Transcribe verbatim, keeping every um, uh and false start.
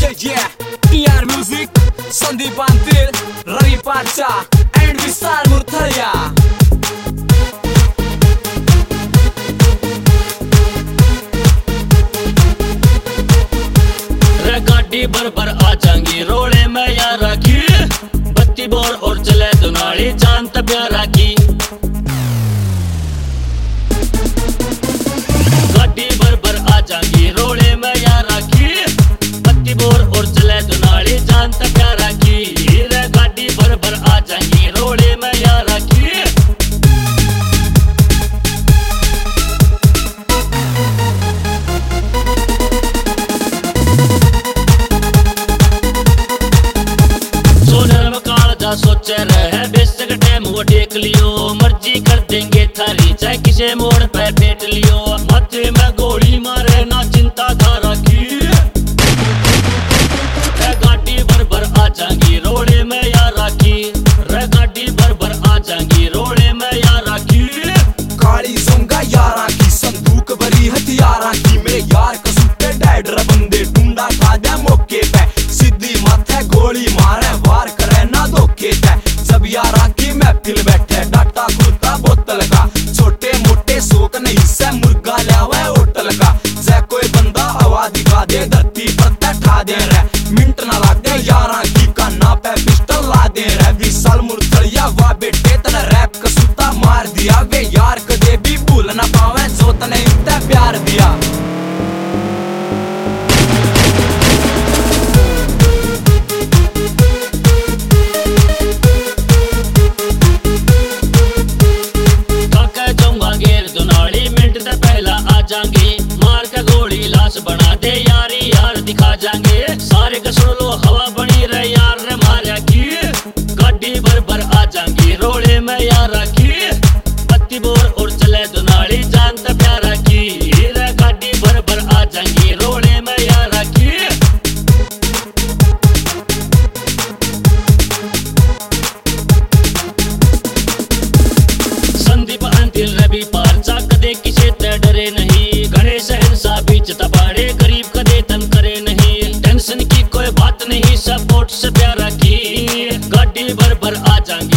yeah, T R Music, Sandeep Antil, Ravi Pacha, and Vishal Murthalia. गाड़ी भर भर आ जाएंगी रोड़े में यार राखी, बत्ती बोर और चले दुनाली जान प्यारा की। गाड़ी भर भर आ जाएंगी रोड़े में यार राखी, बत्ती बोर और चले दुनाली जान प्यारा की। रे गाड़ी भर भर आ जाएंगी रोड़े में यार राखी। सोचे रहे बेशक टाइम वो देख लियो, मर्जी कर देंगे थारी चाहे किसे मोड़ पे फेंट लियो। माथे में गोली मारे ना चिंता धारा की, रे गाड़ी भर भर आ जाएंगी रोड़े में यार राखी। रे गाड़ी भर भर आ जाएंगी रोड़े में यार राखी। काली सोंगा यारा की संदूक भरी हथियारा की, मेरे यार कसूटे डैडर बंदे डूंडा खा दे मौके पे, सीधी माथे गोली मारे वार करे ना धोखे पे। सब यारा की महफिल बैठे डाटा कुर्ता बोतल का, छोटे मोटे शौक नहीं से मुर्गा लावे होटल का। से कोई बंदा हवा दिखा दे धरती पर ठा दे रहे, मिनट ना लागे यारा की काना पे पिस्टल ला दे रहे। विशाल मुरथलिया वाह बेटे तने रैप कसूता मार दिया, वे यार कदे भी भूल ना पावे जो तने इतना प्यार दिया। मार के गोली लाश बना दे यारी यार दिखा जाएंगे, सारे का सुन लो हवा बनी रहे यार ने मारा की। गाड़ी भर भर आ जाएंगी रोड़े में यार राखी, बत्ती बोर और चले दुनाली जानता प्यारा की। रे गाड़ी भर भर आ जाएंगी रोड़े में यार राखी। संदीप अंतिल रवि पारचा कदे किसे ते डरे नहीं, गणेश हिंसा बीच तपाड़े गरीब कदे तन करे नहीं। टेंशन की कोई बात नहीं, सपोर्ट से प्यारा की। गाड़ी भर भर आ जाएंगी